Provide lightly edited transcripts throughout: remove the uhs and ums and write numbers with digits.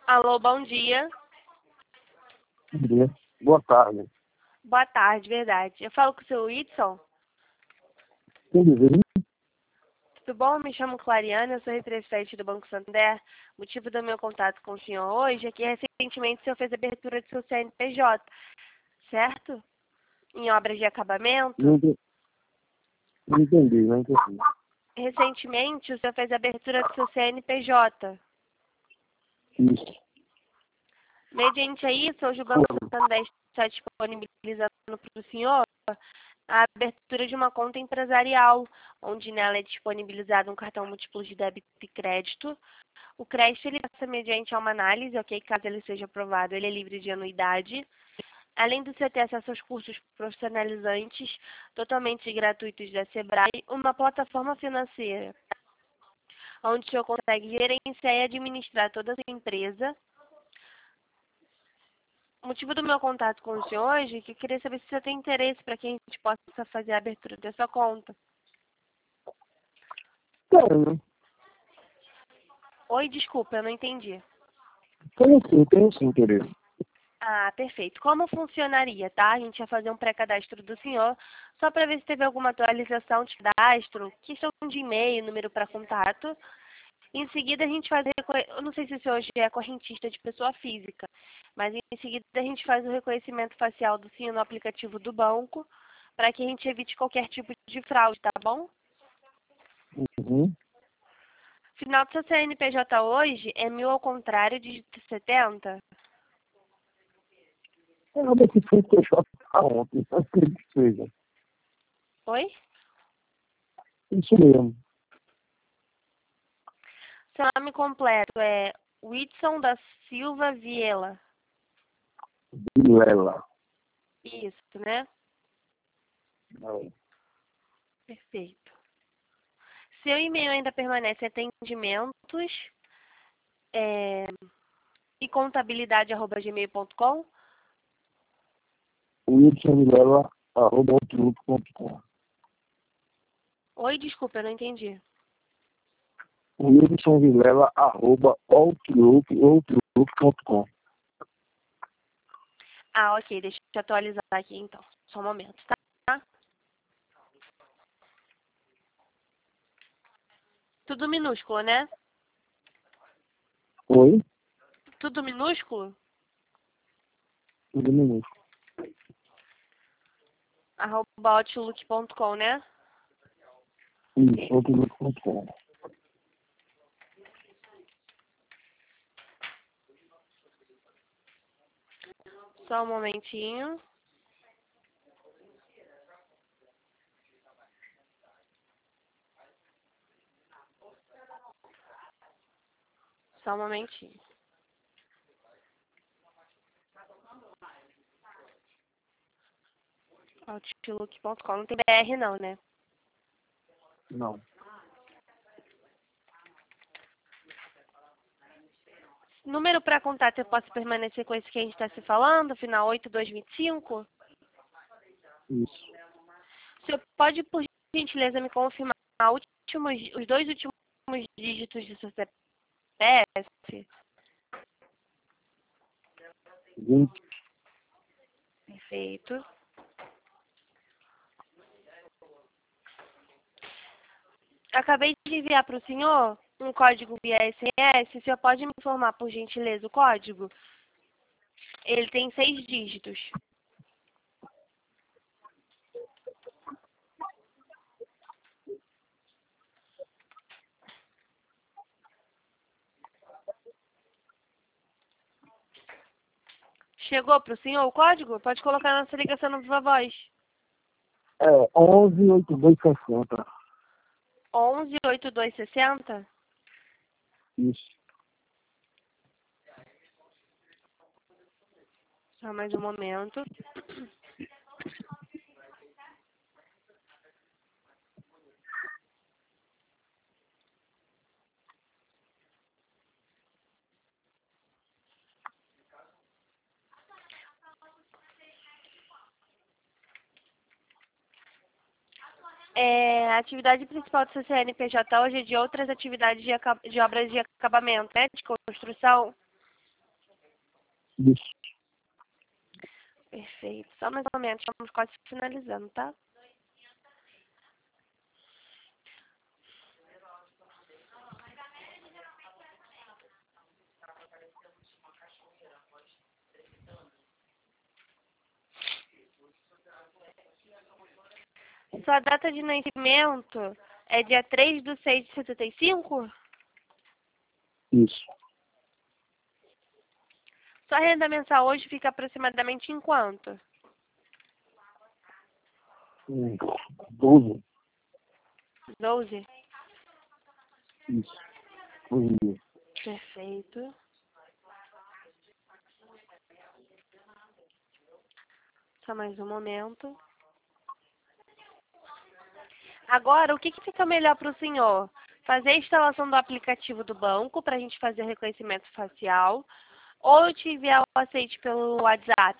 Alô, bom dia. Bom dia. Boa tarde. Boa tarde, verdade. Eu falo com o seu Whitson. Quem dizer? Tudo bom? Me chamo Clariane, eu sou representante do Banco Santander. O motivo do meu contato com o senhor hoje é que recentemente o senhor fez a abertura do seu CNPJ, certo? Em obras de acabamento. Não entendi. Recentemente o senhor fez a abertura do seu CNPJ. Isso. Mediante a isso, hoje o Banco Santander está disponibilizando para o senhor a abertura de uma conta empresarial, onde nela é disponibilizado um cartão múltiplo de débito e crédito. O crédito ele passa mediante a uma análise, ok? Caso ele seja aprovado, ele é livre de anuidade. Além do senhor ter acesso aos cursos profissionalizantes, totalmente gratuitos da Sebrae, uma plataforma financeira, onde o senhor consegue gerenciar e administrar toda a sua empresa. O motivo do meu contato com o senhor hoje é que eu queria saber se o senhor tem interesse para que a gente possa fazer a abertura dessa conta. Tenho. Oi, desculpa, eu não entendi. Tenho sim interesse. Ah, perfeito. Como funcionaria, tá? A gente ia fazer um pré-cadastro do senhor, só para ver se teve alguma atualização de cadastro, questão de e-mail, número para contato. Em seguida, a gente faz... Eu não sei se o senhor hoje é correntista de pessoa física, mas em seguida a gente faz o reconhecimento facial do senhor no aplicativo do banco, para que a gente evite qualquer tipo de fraude, tá bom? Uhum. Final do seu CNPJ hoje é 1000 ao contrário, dígito 70. Realmente foi fechado ontem. Acredito que seja. Oi? Isso mesmo. Seu nome completo é Whitson da Silva Viela. Vilela. Isso, né? Não. Perfeito. Seu e-mail ainda permanece atendimentos e contabilidade@gmail.com. wilsonvilela@outlook.com. Oi, desculpa, eu não entendi. wilsonvilela@outlook.com. Ah, ok, deixa eu atualizar aqui então. Só um momento, tá? Tudo minúsculo, né? Oi? Tudo minúsculo? Tudo minúsculo. @outlook.com, né? Isso, outlook.com. Só um momentinho. Só um momentinho. Outlook.com. Não tem BR não, né? Não. Número para contato, eu posso permanecer com esse que a gente está se falando, final 8225? Isso. O senhor pode, por gentileza, me confirmar os dois últimos dígitos do seu CPF? 20. Perfeito. Acabei de enviar para o senhor um código via SMS. O senhor pode me informar, por gentileza, o código? Ele tem 6 dígitos. Chegou para o senhor o código? Pode colocar na nossa ligação no Viva Voz. 118260. 118260. Isso. Só mais um momento. A atividade principal do seu CNPJ hoje é de outras atividades de obras de acabamento, né? De construção. Isso. Perfeito. Só mais ou menos, estamos quase finalizando, tá? Sua data de nascimento é dia 3/6/75? Isso. Sua renda mensal hoje fica aproximadamente em quanto? 12. 12? Isso. Hoje em dia. Perfeito. Só mais um momento. Agora, o que fica melhor para o senhor? Fazer a instalação do aplicativo do banco para a gente fazer o reconhecimento facial ou eu te enviar o aceite pelo WhatsApp?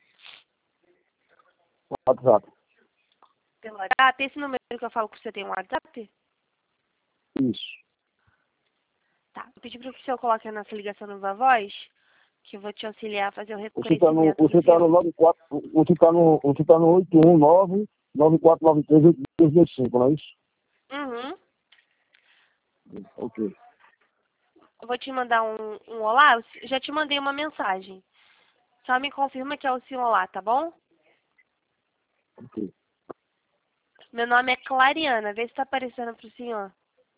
WhatsApp. Pelo WhatsApp? Esse número que eu falo que você tem um WhatsApp? Isso. Tá. Vou pedir para que o senhor coloque a nossa ligação no Viva Voz, que eu vou te auxiliar a fazer o Você tá no reconhecimento do senhor. 94, você tá no 819 9493 8225, não é isso? Uhum. Ok. Eu vou te mandar um olá. Eu já te mandei uma mensagem. Só me confirma que é o seu olá, tá bom? Ok. Meu nome é Clariana. Vê se tá aparecendo pro senhor.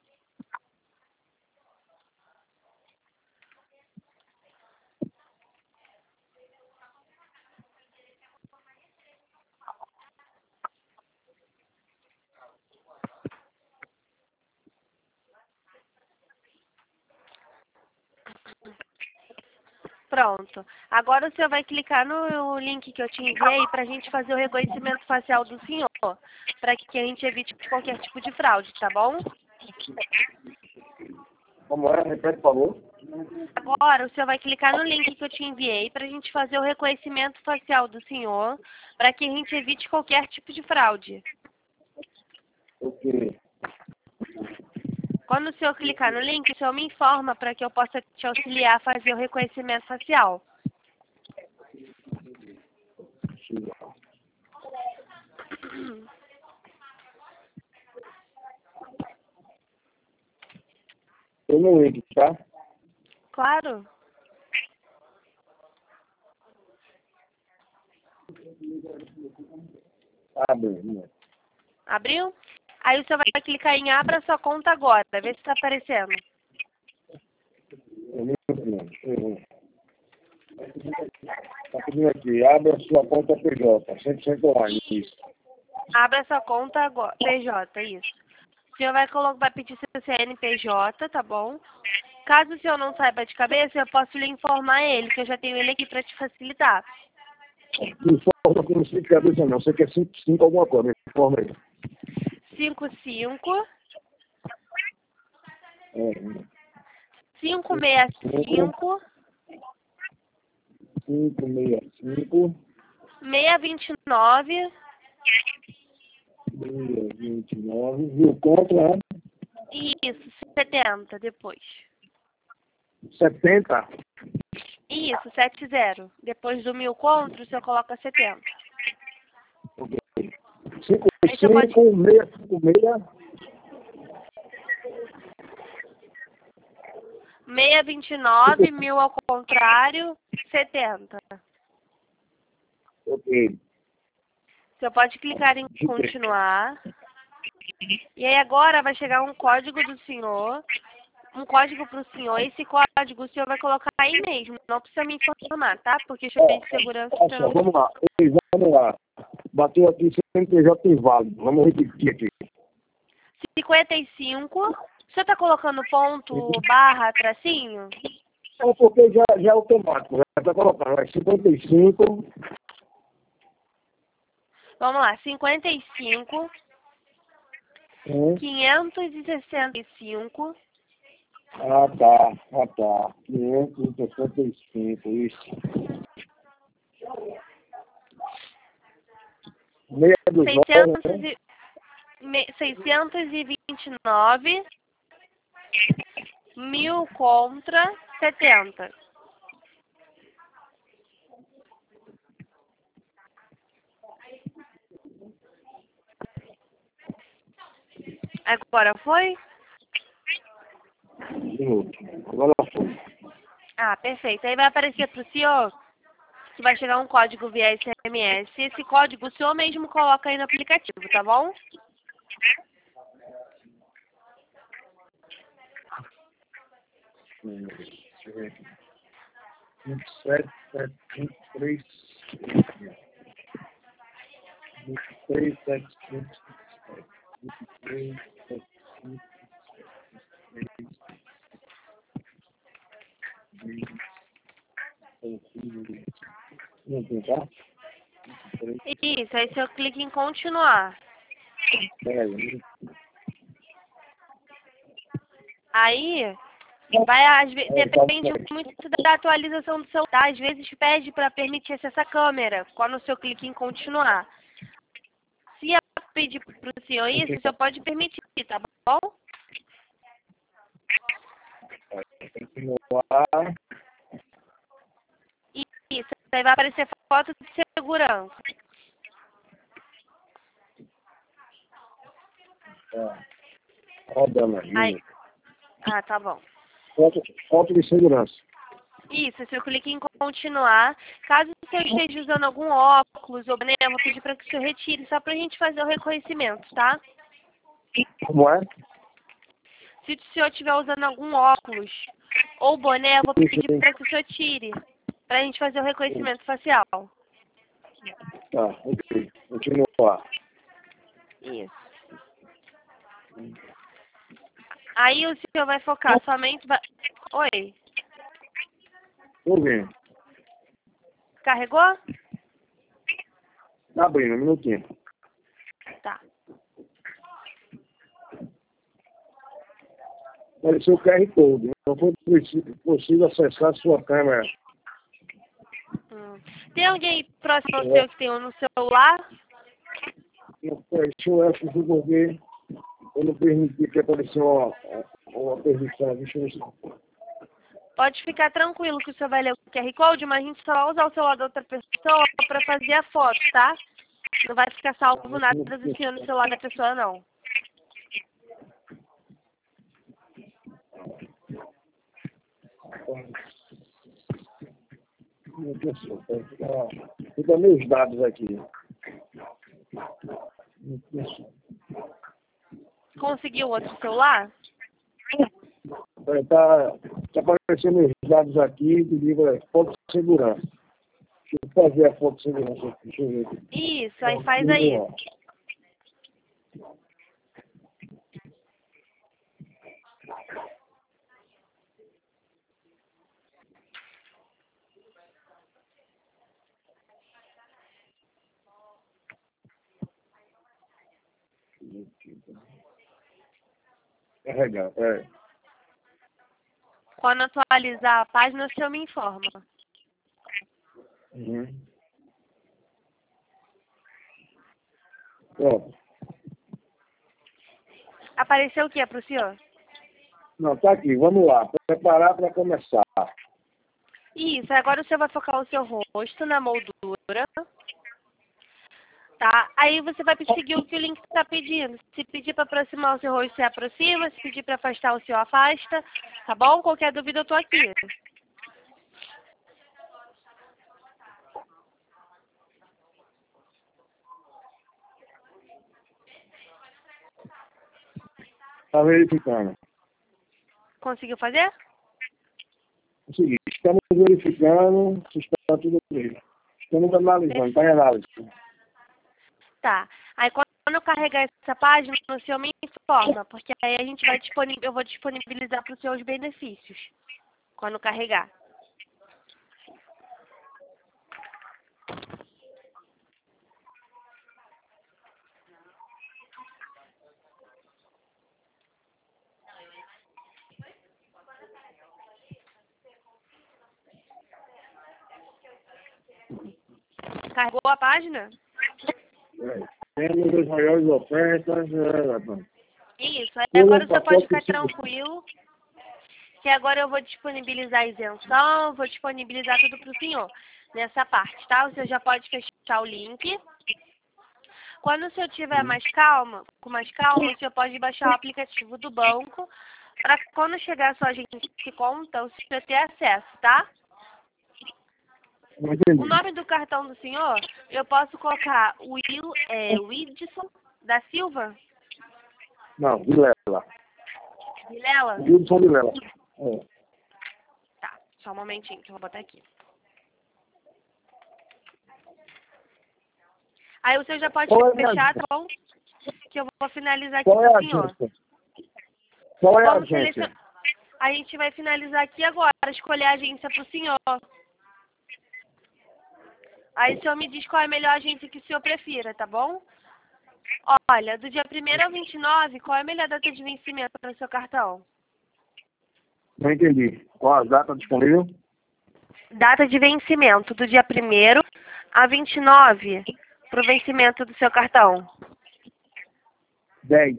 Pronto. Agora o senhor vai clicar no link que eu te enviei para a gente fazer o reconhecimento facial do senhor, para que a gente evite qualquer tipo de fraude, tá bom? Como é? Repete, por favor. Agora o senhor vai clicar no link que eu te enviei para a gente fazer o reconhecimento facial do senhor, para que a gente evite qualquer tipo de fraude. Ok. Quando o senhor clicar no link, o senhor me informa para que eu possa te auxiliar a fazer o reconhecimento facial. Eu não link, tá? Claro. Ah, bem. Abriu? Aí o senhor vai clicar em Abra sua conta agora. Vê se está aparecendo. Eu não. Tá pedindo aqui, abre a sua conta PJ, 100% online, isso. Abra sua conta agora. PJ, isso. O senhor vai pedir seu CNPJ, tá bom? Caso o senhor não saiba de cabeça, eu posso lhe informar ele, que eu já tenho ele aqui para te facilitar. Informa que não sei de cabeça não, você quer 5 alguma coisa, informa aí. 55 É, 565 565 629 629, viu contra, né? isso, 70 depois. 70. Isso, 70. Depois do 1000 contra, o senhor coloca 70. Ok. Aí você pode 55656 629, 1000 ao contrário, 70. Ok. Você pode clicar em continuar. E aí agora vai chegar um código do senhor, um código para o senhor. Esse código o senhor vai colocar aí mesmo, não precisa me informar, tá? Porque deixa eu ver de segurança. Só, vamos lá. Ei, vamos lá. Bateu aqui, CNPJ inválido. Vamos repetir aqui. 55. O senhor está colocando ponto, barra, tracinho? É porque já é automático, já está colocando. É 55. Vamos lá, 55, 565, Ah, tá. 565, isso. 629, né? 629, 1000 contra 70. Agora foi? Agora foi. Ah, perfeito. Aí vai aparecer para o senhor que vai chegar um código via SMS. Esse código o senhor mesmo coloca aí no aplicativo, tá bom? Deixa eu ver aqui. 27, 7, 23. 23, 7, 23, 7, 23. Não tem, tá? Isso, aí o senhor clica em continuar. Peraí. Aí, depende muito da atualização do celular. Às vezes pede para permitir acesso à câmera, quando o senhor clica em continuar. Se eu pedir para o senhor isso, o senhor pode permitir, tá bom? Continuar. Isso, aí vai aparecer foto de segurança. Tá. Rodando aí. Ah, tá bom. Foto de segurança. Isso, se eu clique em continuar, caso o senhor esteja usando algum óculos ou boné, eu vou pedir para que o senhor retire, só para a gente fazer o reconhecimento, tá? Como é? Se o senhor estiver usando algum óculos ou boné, eu vou pedir para que o senhor tire, para a gente fazer o reconhecimento facial. Tá, ok. Continuar. Isso. Aí o senhor vai focar somente... Oi, Tô vendo. carregou? Tá abrindo, um minutinho. Tá. Apareceu o QR Code. Não foi possível acessar a sua câmera. Tem alguém próximo ao seu que tem um no celular? Não apareceu essa porque eu não permiti que aparecesse uma permissão. Deixa eu ver se... Pode ficar tranquilo que o senhor vai ler o QR Code, mas a gente só vai usar o celular da outra pessoa para fazer a foto, tá? Não vai ficar salvo nada do senhor no celular da pessoa, não. Fica meus dados aqui. Conseguiu outro celular? Tá aparecendo meus dados aqui que diga foto de segurança. Deixa eu fazer a foto de segurança aqui. Deixa eu ver aqui. Isso, aí faz aí. Carregar, é. Quando atualizar a página, o senhor me informa. Uhum. Pronto. Apareceu o que para o senhor? Não, tá aqui. Vamos lá. Preparar para começar. Isso, agora o senhor vai focar o seu rosto na moldura. Tá? Aí você vai seguir o que o link está pedindo. Se pedir para aproximar o seu rosto, você aproxima. Se pedir para afastar o senhor, afasta. Tá bom? Qualquer dúvida, eu tô aqui. Tá verificando. Conseguiu fazer? É o seguinte, estamos verificando se está tudo bem. Estamos analisando, está em análise. Tá. Aí quando eu carregar essa página, o senhor me informa, porque aí a gente vai eu vou disponibilizar para o senhor os benefícios. Quando carregar. Carregou a página? Temos as maiores ofertas. Isso. Aí agora você pode ficar tranquilo, que agora eu vou disponibilizar a isenção, vou disponibilizar tudo para o senhor nessa parte, tá? O senhor já pode fechar o link. Quando o senhor tiver mais calma, com mais calma, o senhor pode baixar o aplicativo do banco para quando chegar a sua agência de conta, o senhor ter acesso, tá? Não entendi. O nome do cartão do senhor, eu posso colocar Widson da Silva? Não, Vilela. Vilela? Wilson Vilela. É. Tá, só um momentinho que eu vou botar aqui. Aí o senhor já pode Qual é a fechar, agência? tá bom? Que eu vou finalizar aqui Qual é com a o senhor. agência? Qual é a Vamos agência? selecionar. A gente vai finalizar aqui agora, escolher a agência para o senhor. Aí o senhor me diz qual é a melhor agência que o senhor prefira, tá bom? Olha, do dia 1º ao 29, qual é a melhor data de vencimento para o seu cartão? Não entendi. Qual a data disponível? Data de vencimento do dia 1º a 29 para o vencimento do seu cartão. 10.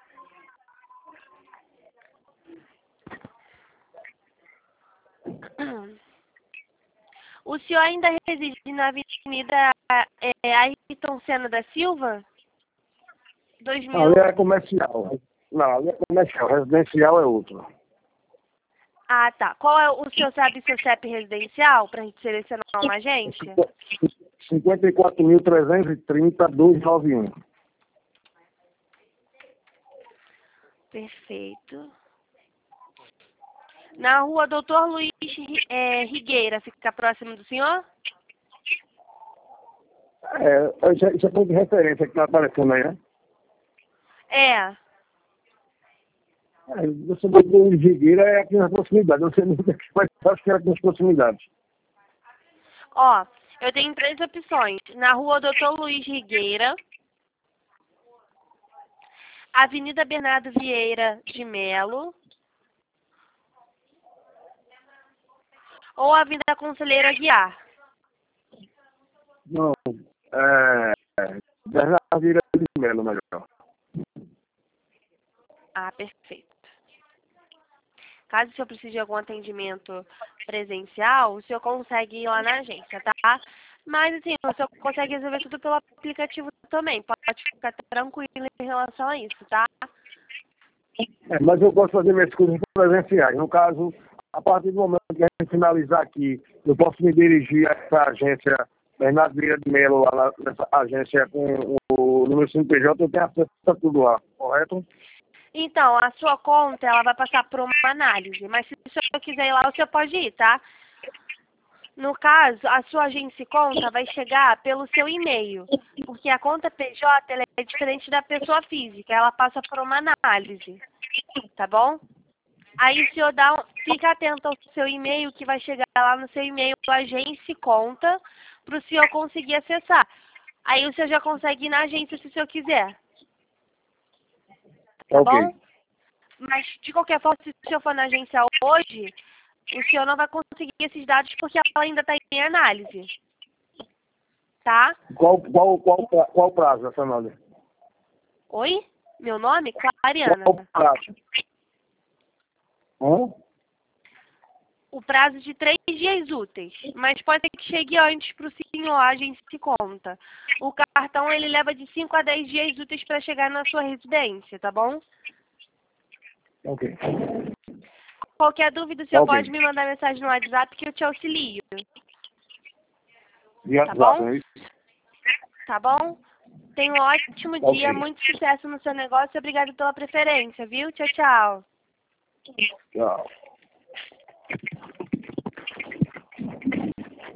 O senhor ainda reside na Avenida Ayrton Senna da Silva? 2000. Não, ali é comercial. Não, ali é comercial. Residencial é outro. Ah, tá. Qual é o senhor sabe seu CEP residencial para a gente selecionar uma agência? 54.330.291. Perfeito. Na rua Doutor Luiz Rigueira, fica próximo do senhor? Isso é ponto de referência que está aparecendo aí, né? É. Você botou o Figueira é aqui nas proximidades. Eu sei muito que mas acho que é aqui nas proximidades. Ó, eu tenho 3 opções. Na rua Doutor Luiz Rigueira, Avenida Bernardo Vieira de Melo, ou Avenida Conselheiro Aguiar. Não, Bernardina de Melo, melhor. Ah, perfeito. Caso o senhor precise de algum atendimento presencial, o senhor consegue ir lá na agência, tá? Mas, assim, o senhor consegue resolver tudo pelo aplicativo também. Pode ficar tranquilo em relação a isso, tá? Mas eu gosto de fazer minhas coisas presenciais. No caso, a partir do momento que a gente finalizar aqui, eu posso me dirigir a essa agência Bernardo Vieira de Melo, lá nessa agência com o número CNPJ, eu tenho acesso a tudo lá, correto? Então, a sua conta, ela vai passar por uma análise. Mas se o senhor quiser ir lá, o senhor pode ir, tá? No caso, a sua agência conta vai chegar pelo seu e-mail. Porque a conta PJ, ela é diferente da pessoa física. Ela passa por uma análise. Tá bom? Aí o senhor fica atento ao seu e-mail, que vai chegar lá no seu e-mail, agência conta, para o senhor conseguir acessar. Aí o senhor já consegue ir na agência se o senhor quiser. Tá Ok. bom? Mas, de qualquer forma, se o senhor for na agência hoje, o senhor não vai conseguir esses dados porque ela ainda está em análise. Tá? Qual prazo essa análise? Oi? Meu nome? Clariana. Qual prazo? Hã? O prazo de 3 dias úteis. Mas pode ser que chegue antes para o senhor, a agência se conta. O cartão, ele leva de 5 a 10 dias úteis para chegar na sua residência, tá bom? Ok. Qualquer dúvida, o senhor Ok. pode me mandar mensagem no WhatsApp que eu te auxilio. Via Tá WhatsApp, bom? não é isso? Tá bom? Tenha um ótimo dia, Ok. muito sucesso no seu negócio e obrigado pela preferência, viu? Tchau, tchau. Tchau.